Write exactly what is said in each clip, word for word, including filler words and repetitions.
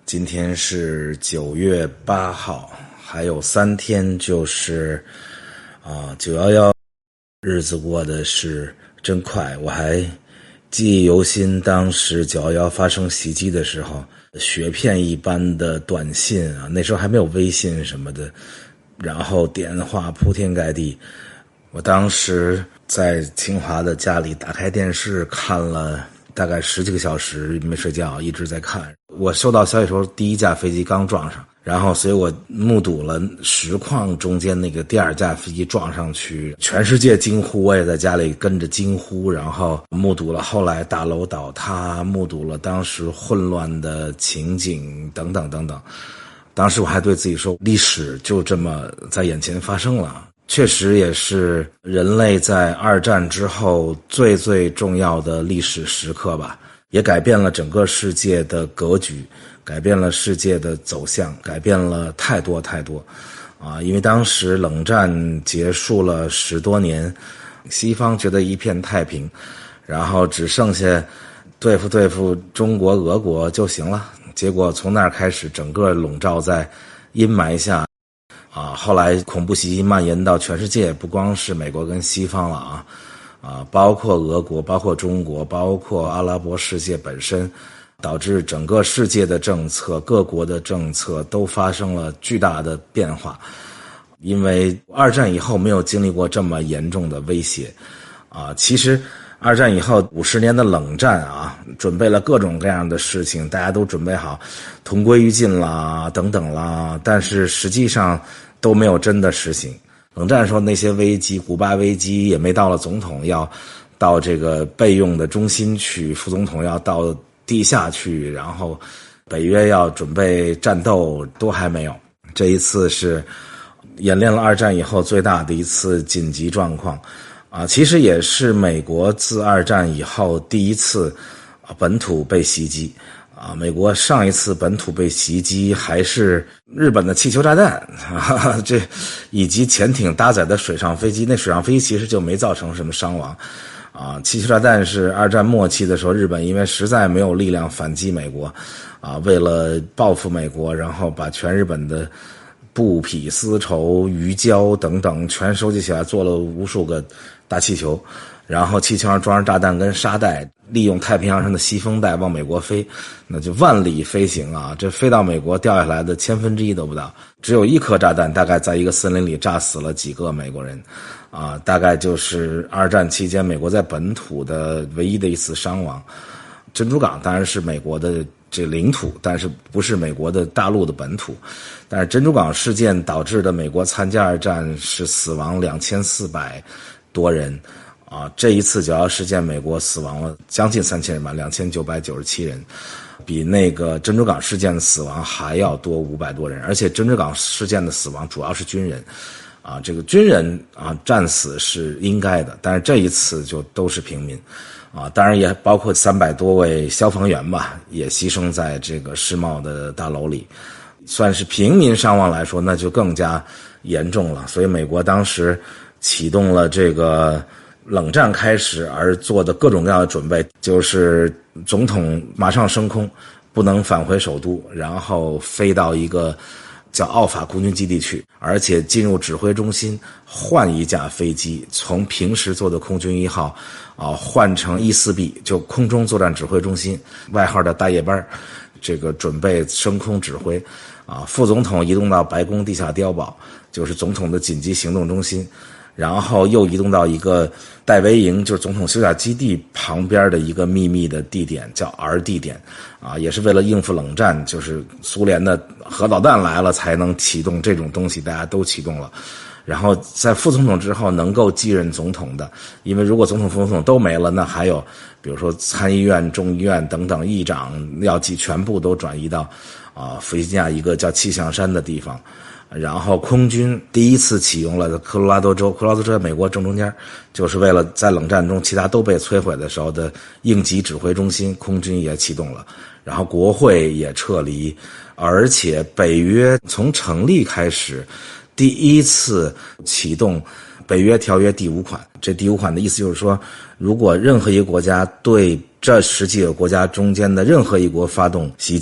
今天是九月八号，还有三天就是啊九一一，日子过得是真快。我还记忆犹新，当时九一一发生袭击的时候，雪片一般的短信啊，那时候还没有微信什么的，然后电话铺天盖地。我当时在清华的家里打开电视看了大概十几个小时没睡觉，一直在看。我收到消息说第一架飞机刚撞上，然后所以我目睹了实况中间那个第二架飞机撞上去，全世界惊呼，我也在家里跟着惊呼，然后目睹了后来大楼倒塌，目睹了当时混乱的情景等等等等。当时我还对自己说，历史就这么在眼前发生了。确实也是人类在二战之后最最重要的历史时刻吧，也改变了整个世界的格局，改变了世界的走向，改变了太多太多啊！因为当时冷战结束了十多年，西方觉得一片太平，然后只剩下对付对付中国俄国就行了，结果从那儿开始整个笼罩在阴霾下啊，后来恐怖袭击蔓延到全世界，不光是美国跟西方了啊，啊，包括俄国，包括中国，包括阿拉伯世界本身，导致整个世界的政策，各国的政策都发生了巨大的变化。因为二战以后没有经历过这么严重的威胁啊，其实二战以后五十年的冷战啊，准备了各种各样的事情，大家都准备好同归于尽啦等等啦，但是实际上都没有真的实行。冷战的时候那些危机，古巴危机也没到了总统要到这个备用的中心去，副总统要到地下去，然后北约要准备战斗都还没有。这一次是演练了二战以后最大的一次紧急状况啊，其实也是美国自二战以后第一次本土被袭击啊。美国上一次本土被袭击还是日本的气球炸弹啊，这以及潜艇搭载的水上飞机，那水上飞机其实就没造成什么伤亡啊。气球炸弹是二战末期的时候，日本因为实在没有力量反击美国啊，为了报复美国，然后把全日本的布匹、丝绸、鱼胶等等全收集起来，做了无数个大气球，然后气球上装上炸弹跟沙袋，利用太平洋上的西风带往美国飞，那就万里飞行啊！这飞到美国掉下来的千分之一都不到，只有一颗炸弹，大概在一个森林里炸死了几个美国人，啊，大概就是二战期间美国在本土的唯一的一次伤亡。珍珠港当然是美国的这领土，但是不是美国的大陆的本土。但是珍珠港事件导致的美国参加二战是死亡两千四百多人啊，这一次九一一事件美国死亡了将近三千人吧，两千九百九十七人，比那个珍珠港事件的死亡还要多五百多人。而且珍珠港事件的死亡主要是军人啊，这个军人啊战死是应该的，但是这一次就都是平民啊，当然也包括三百多位消防员吧，也牺牲在这个世贸的大楼里。算是平民伤亡来说，那就更加严重了。所以美国当时启动了这个冷战开始而做的各种各样的准备，就是总统马上升空，不能返回首都，然后飞到一个叫奥法空军基地去，而且进入指挥中心，换一架飞机，从平时坐的空军一号啊换成 E 四 B， 就空中作战指挥中心，外号的大夜班，这个准备升空指挥啊。副总统移动到白宫地下碉堡，就是总统的紧急行动中心，然后又移动到一个戴维营，就是总统休假基地旁边的一个秘密的地点，叫 R 地点啊，也是为了应付冷战，就是苏联的核导弹来了才能启动这种东西，大家都启动了。然后在副总统之后能够继任总统的，因为如果总统副总统都没了，那还有比如说参议院、众议院等等议长要继全部都转移到啊弗吉尼亚一个叫气象山的地方。然后空军第一次启用了科罗拉多州，科罗拉多州在美国正中间，就是为了在冷战中其他都被摧毁的时候的应急指挥中心，空军也启动了，然后国会也撤离，而且北约从成立开始第一次启动北约条约第五款。这第五款的意思就是说，如果任何一个国家对这十几个国家中间的任何一国发动袭击，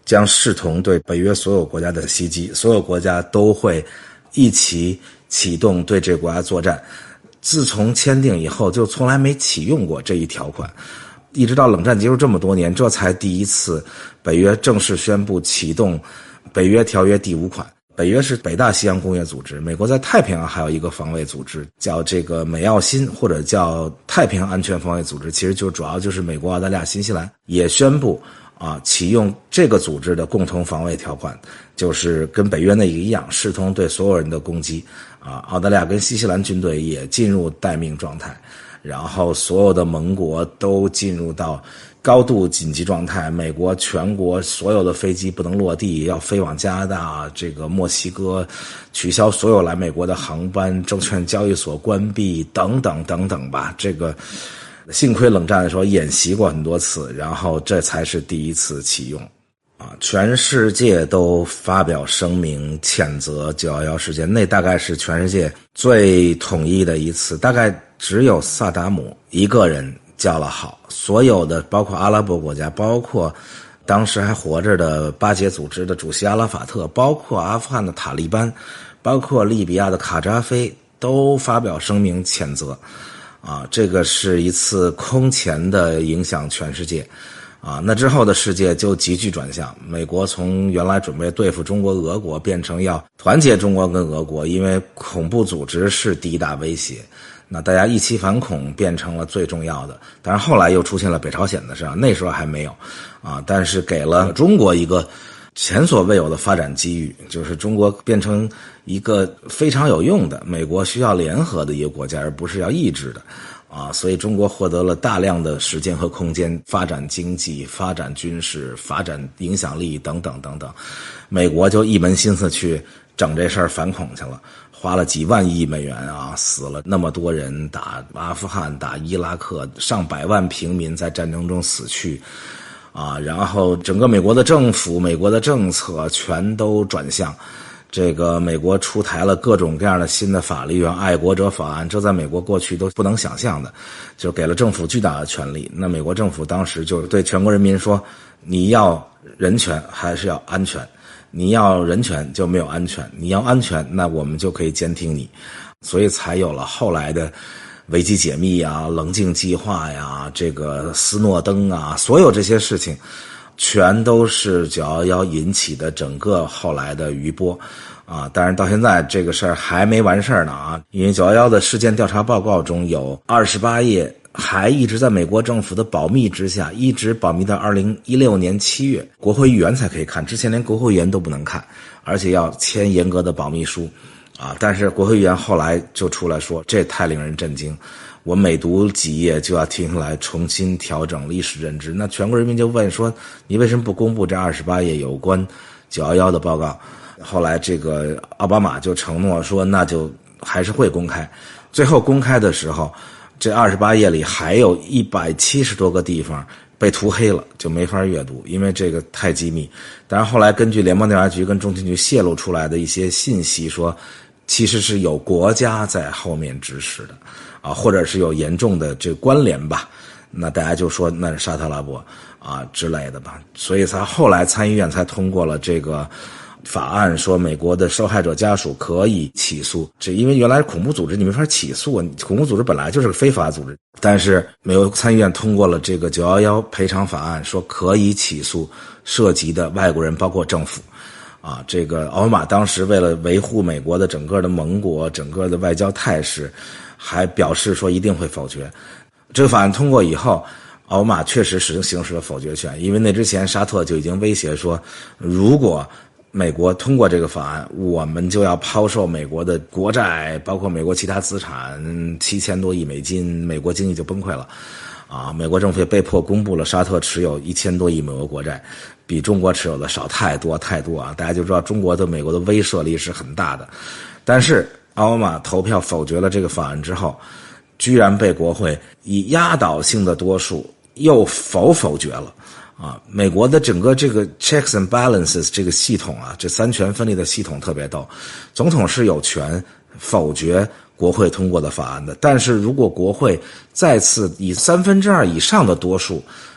将视同对北约所有国家的袭击，所有国家都会一起启动对这个国家作战。自从签订以后就从来没启用过这一条款，一直到冷战结束这么多年，这才第一次北约正式宣布启动北约条约第五款。北约是北大西洋工业组织，美国在太平洋还有一个防卫组织叫这个美澳新，或者叫太平洋安全防卫组织，其实就主要就是美国、澳大利亚、新西兰也宣布啊启用这个组织的共同防卫条款，就是跟北约那一样，视同对所有人的攻击啊。澳大利亚跟新西兰军队也进入待命状态，然后所有的盟国都进入到高度紧急状态，美国全国所有的飞机不能落地，要飞往加拿大、这个墨西哥，取消所有来美国的航班，证券交易所关闭，等等等等吧。这个幸亏冷战的时候演习过很多次，然后这才是第一次启用。啊，全世界都发表声明谴责九一一事件，那大概是全世界最统一的一次，大概只有萨达姆一个人叫了好，所有的包括阿拉伯国家，包括当时还活着的巴解组织的主席阿拉法特，包括阿富汗的塔利班，包括利比亚的卡扎菲，都发表声明谴责。啊，这个是一次空前的影响全世界。啊，那之后的世界就急剧转向，美国从原来准备对付中国、俄国，变成要团结中国跟俄国，因为恐怖组织是第一大威胁。那大家一起反恐变成了最重要的，但是后来又出现了北朝鲜的事，那时候还没有啊，但是给了中国一个前所未有的发展机遇，就是中国变成一个非常有用的美国需要联合的一个国家，而不是要抑制的啊，所以中国获得了大量的时间和空间发展经济、发展军事、发展影响力等等等等，美国就一门心思去整这事儿反恐去了。花了几万亿美元啊，死了那么多人，打阿富汗、打伊拉克，上百万平民在战争中死去啊，然后整个美国的政府、美国的政策全都转向这个，美国出台了各种各样的新的法律，爱国者法案，这在美国过去都不能想象的，就给了政府巨大的权力。那美国政府当时就对全国人民说，你要人权还是要安全？你要人权就没有安全，你要安全那我们就可以监听你，所以才有了后来的危机解密啊、棱镜计划呀、这个斯诺登啊，所有这些事情全都是九一一引起的整个后来的余波啊。当然到现在这个事儿还没完事儿呢啊，因为九一一的事件调查报告中有二十八页还一直在美国政府的保密之下，一直保密到二零一六年七月，国会议员才可以看，之前连国会议员都不能看，而且要签严格的保密书啊。但是国会议员后来就出来说，这太令人震惊，我每读几页就要停下来重新调整历史认知。那全国人民就问说，你为什么不公布这二十八页有关九一一的报告？后来这个奥巴马就承诺说，那就还是会公开。最后公开的时候，这二十八页里还有一百七十多个地方被涂黑了，就没法阅读，因为这个太机密。但是后来根据联邦调查局跟中情局泄露出来的一些信息说，其实是有国家在后面指使的啊，或者是有严重的这个关联吧。那大家就说那是沙特阿拉伯啊之类的吧，所以才后来参议院才通过了这个法案，说美国的受害者家属可以起诉，这因为原来恐怖组织你没法起诉，恐怖组织本来就是个非法组织，但是美国参议院通过了这个九一一赔偿法案，说可以起诉涉及的外国人，包括政府啊。这个奥巴马当时为了维护美国的整个的盟国、整个的外交态势，还表示说一定会否决。这个法案通过以后，奥巴马确实使用行使了否决权，因为那之前沙特就已经威胁说，如果美国通过这个法案，我们就要抛售美国的国债，包括美国其他资产七千多亿美金，美国经济就崩溃了啊！美国政府也被迫公布了沙特持有一千多亿美国国债，比中国持有的少太多太多啊！大家就知道中国对美国的威慑力是很大的。但是奥巴马投票否决了这个法案之后，居然被国会以压倒性的多数又否否决了。啊，美国的整个这个 checks and balances 这个系统啊，这三权分立的系统特别逗。总统是有权否决国会通过的法案的，但是如果国会再次以三分之二以上的多数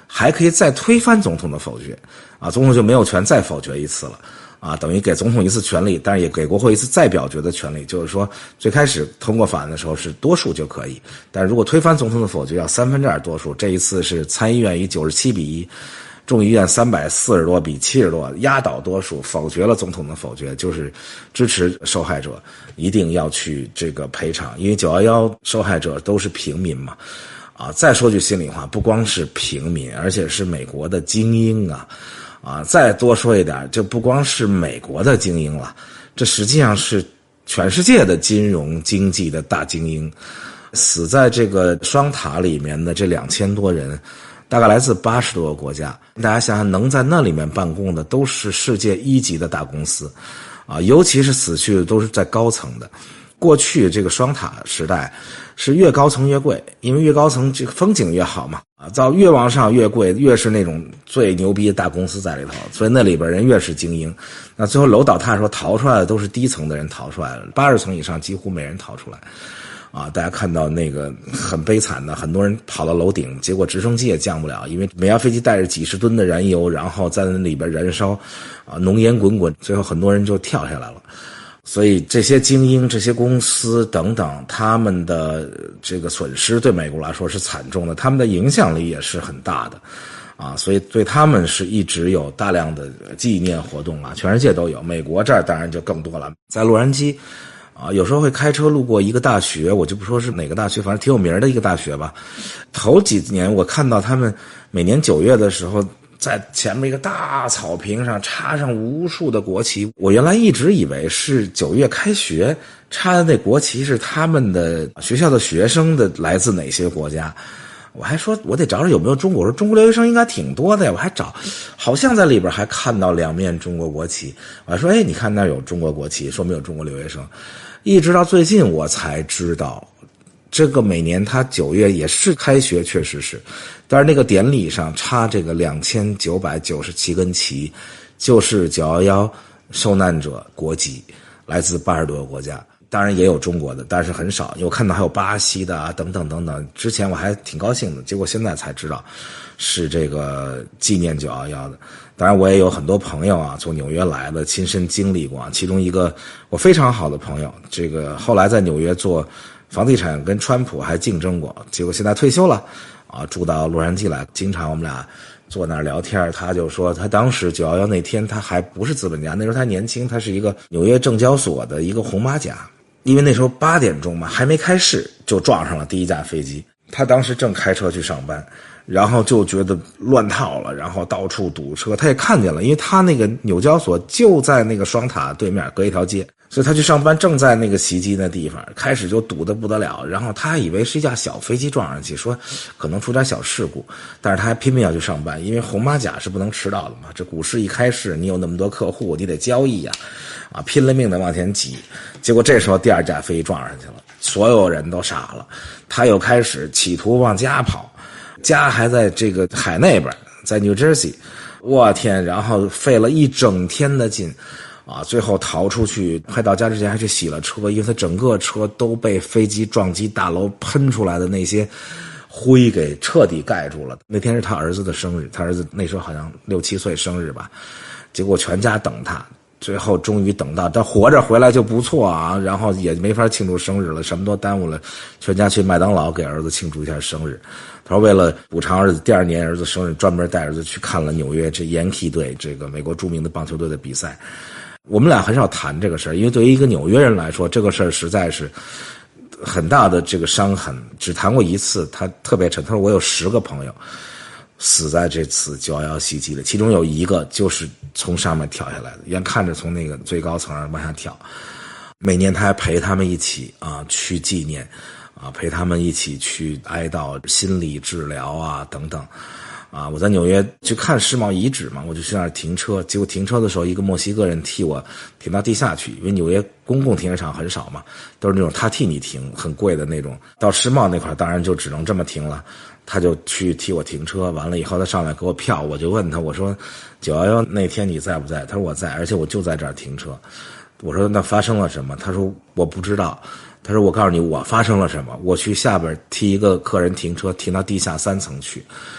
还可以再推翻总统的否决，啊，总统就没有权再否决一次了。啊，等于给总统一次权利，但是也给国会一次再表决的权利。就是说，最开始通过法案的时候是多数就可以，但是如果推翻总统的否决要三分之二多数。这一次是参议院以九十七比一，众议院三百四十多比七十多压倒多数否决了总统的否决，就是支持受害者一定要去这个赔偿，因为九一一受害者都是平民嘛。啊，再说句心里话，不光是平民，而且是美国的精英啊。啊，再多说一点，这不光是美国的精英了，这实际上是全世界的金融经济的大精英。死在这个双塔里面的这两千多人，大概来自八十多个国家。大家想想，能在那里面办公的都是世界一级的大公司，啊，尤其是死去的都是在高层的。过去这个双塔时代是越高层越贵，因为越高层这个风景越好嘛，啊，到越往上越贵，越是那种最牛逼的大公司在里头，所以那里边人越是精英。那最后楼倒塌的时候逃出来的都是低层的人逃出来了，八十层以上几乎没人逃出来。啊，大家看到那个很悲惨的，很多人跑到楼顶，结果直升机也降不了，因为美亚飞机带着几十吨的燃油，然后在那里边燃烧，啊，浓烟滚滚，最后很多人就跳下来了。所以这些精英、这些公司等等，他们的这个损失对美国来说是惨重的，他们的影响力也是很大的，啊，所以对他们是一直有大量的纪念活动啊，全世界都有，美国这儿当然就更多了。在洛杉矶，啊，有时候会开车路过一个大学，我就不说是哪个大学，反正挺有名的一个大学吧。头几年我看到他们每年九月的时候，在前面一个大草坪上插上无数的国旗，我原来一直以为是九月开学插的那国旗是他们的学校的学生的来自哪些国家。我还说我得找找有没有中国，我说中国留学生应该挺多的呀，我还找，好像在里边还看到两面中国国旗，我还说哎，你看那有中国国旗，说明有中国留学生。一直到最近我才知道，这个每年他九月也是开学，确实是，但是那个典礼上插这个两千九百九十七根旗，就是九一一受难者国籍，来自八十多个国家，当然也有中国的，但是很少。我看到还有巴西的啊，等等等等。之前我还挺高兴的，结果现在才知道是这个纪念九一一的。当然我也有很多朋友啊，从纽约来的，亲身经历过。其中一个我非常好的朋友，这个后来在纽约做房地产，跟川普还竞争过，结果现在退休了啊，住到洛杉矶来，经常我们俩坐那儿聊天。他就说他当时九一一那天他还不是资本家，那时候他年轻，他是一个纽约证交所的一个红马甲，因为那时候八点钟嘛，还没开市就撞上了第一架飞机，他当时正开车去上班，然后就觉得乱套了，然后到处堵车，他也看见了，因为他那个纽交所就在那个双塔对面隔一条街，所以他去上班正在那个袭击那地方，开始就堵得不得了，然后他还以为是一架小飞机撞上去，说可能出点小事故，但是他还拼命要去上班，因为红马甲是不能迟到的嘛，这股市一开市你有那么多客户，你得交易呀，啊，拼了命的往前挤，结果这时候第二架飞机撞上去了，所有人都傻了，他又开始企图往家跑，家还在这个海那边，在 New Jersey， 我天，然后费了一整天的劲啊，最后逃出去，快到家之前还去洗了车，因为他整个车都被飞机撞击大楼喷出来的那些灰给彻底盖住了。那天是他儿子的生日，他儿子那时候好像六七岁生日吧，结果全家等他，最后终于等到他活着回来就不错啊，然后也没法庆祝生日了，什么都耽误了，全家去麦当劳给儿子庆祝一下生日。他说为了补偿儿子第二年儿子生日，专门带儿子去看了纽约这 Yankee 队，这个美国著名的棒球队的比赛。我们俩很少谈这个事儿，因为对于一个纽约人来说，这个事儿实在是很大的这个伤痕。只谈过一次，他特别沉。他说我有十个朋友死在这次九一一袭击里，其中有一个就是从上面跳下来的，眼看着从那个最高层上往下跳。每年他还陪他们一起啊去纪念，啊陪他们一起去哀悼、心理治疗啊等等。啊，我在纽约去看世贸遗址嘛，我就去那儿停车，结果停车的时候，一个墨西哥人替我停到地下去，因为纽约公共停车场很少嘛，都是那种他替你停，很贵的那种。到世贸那块当然就只能这么停了，他就去替我停车，完了以后他上来给我票，我就问他，我说九一一那天你在不在？他说我在，而且我就在这儿停车。我说那发生了什么？他说我不知道。他说我告诉你我发生了什么，我去下边替一个客人停车，停到地下三层去。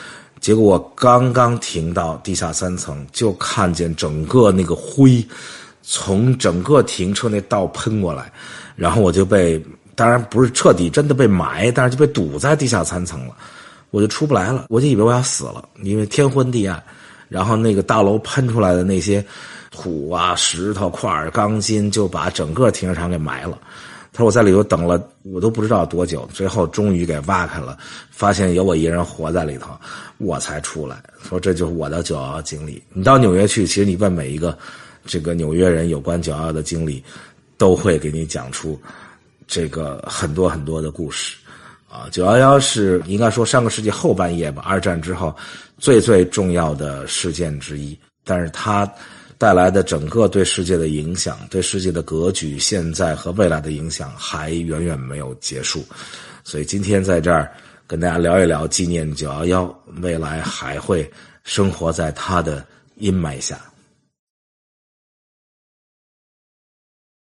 结果我刚刚停到地下三层，就看见整个那个灰从整个停车那道喷过来，然后我就被，当然不是彻底真的被埋，但是就被堵在地下三层了，我就出不来了，我就以为我要死了，因为天昏地暗，然后那个大楼喷出来的那些土啊、石头块、钢筋就把整个停车场给埋了。他说我在里头等了，我都不知道多久，最后终于给挖开了，发现有我一人活在里头，我才出来。说这就是我的九一一经历。你到纽约去，其实你问每一个这个纽约人有关九一一的经历，都会给你讲出这个很多很多的故事。啊，九一一是应该说上个世纪后半叶吧，二战之后最最重要的事件之一，但是它带来的整个对世界的影响，对世界的格局，现在和未来的影响还远远没有结束。所以今天在这儿跟大家聊一聊纪念九一一，未来还会生活在它的阴霾下。